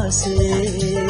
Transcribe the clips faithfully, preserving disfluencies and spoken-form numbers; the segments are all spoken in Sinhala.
රහසේ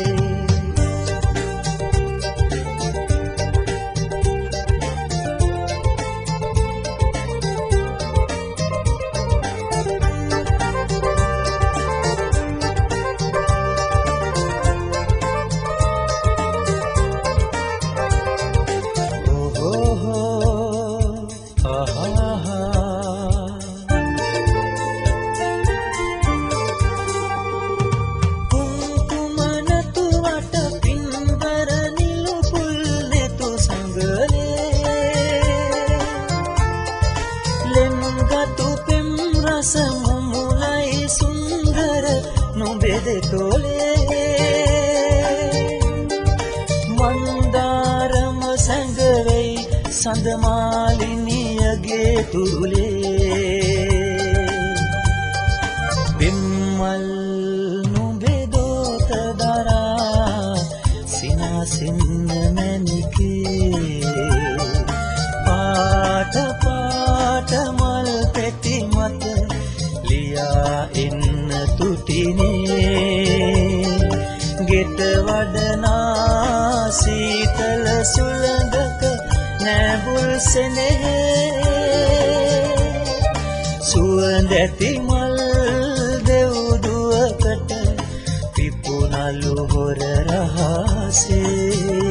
Samulai sundara nubede tole mandarama sangarei sandamaliniage tule bimmal nubedo tadara sinasinna manike paata paata mal peti mata එන්න තුටිනේ ගෙට වඩනා සීතල සුළඟක නැඹුල් සෙනෙහේ සුවඳ ඇති මල් දෙව්දුවකට පිපුණලු හොර රහසේ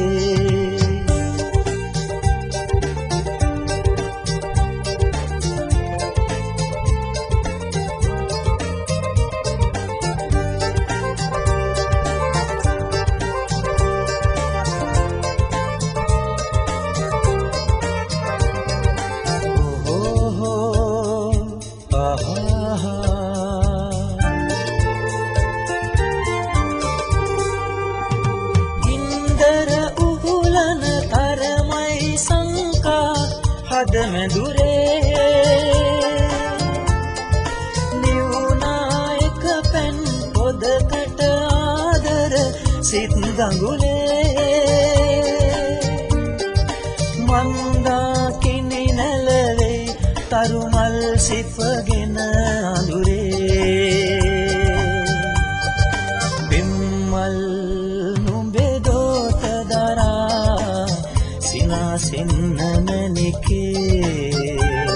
මැදුරේ නිවුනායක පැන් පොදකට ආදර සිත් ගඟුලේ මන්දාකිනි නැලවේ තරුමල් සිපගෙන අඳුරේ බිම්මල් නුඹේ දෝත දරා සිනාසින්න මැනිකේ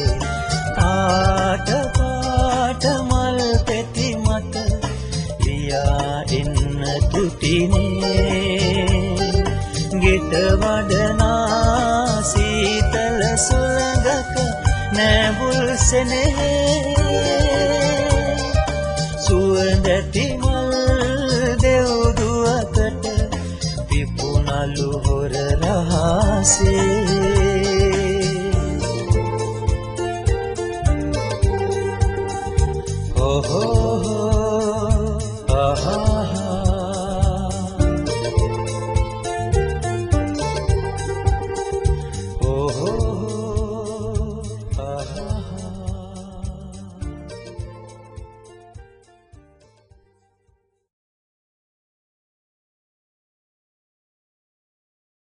පාට පාට මල් පෙති මත ලියා එන්න තුටිනේ ගෙට වඩනා සීතල සුළඟක නැඹුල් සෙනෙහේ සුවඳ ඇති මල් දෙව්දුවකට පිපුණලු හොර රහසේ